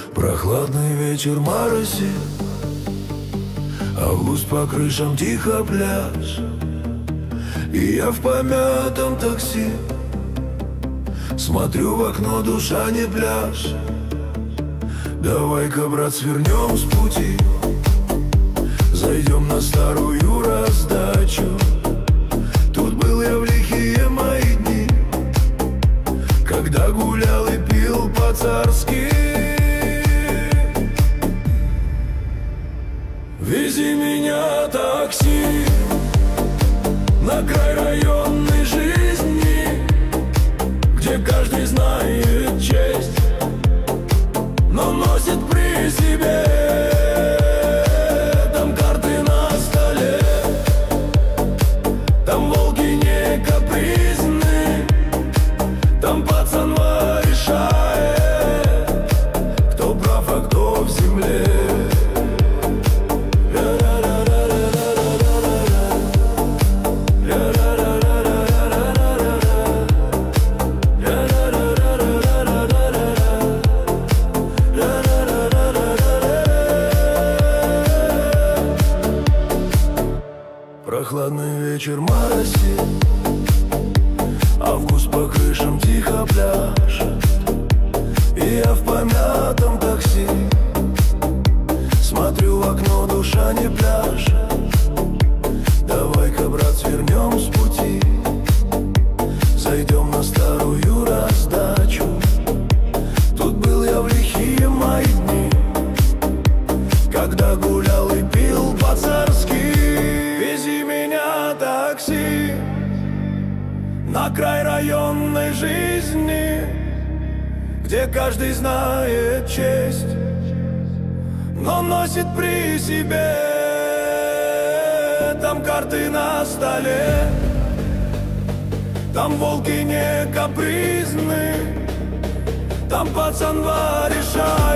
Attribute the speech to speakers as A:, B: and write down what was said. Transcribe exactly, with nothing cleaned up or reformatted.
A: Прохладный вечер мороси, август по крышам тихо пляж. И я в помятом такси смотрю в окно, душа не пляж. Давай-ка, брат, свернем с пути, зайдем на старую раздачу. Тут был я в лихие мои дни, когда гулял и пил по-царски. Вези меня, такси, на край районной жизни, где каждый знает честь, но носит при себе. Там карты на столе, там волки не капризны, там пацанва решает, кто прав, а кто в земле. Прохладный вечер мороси, август по крышам тихо пляж. И я в помятом такси смотрю в окно, душа не пляж. Давай-ка, брат, свернем с пути, зайдем на старую раздачу. Тут был я в лихие мои дни, когда гулял и пил по-царски. Вези меня, такси, на край районной жизни, где каждый знает честь, но носит при себе. Там карты на столе, там волки не капризны, там пацанва решает.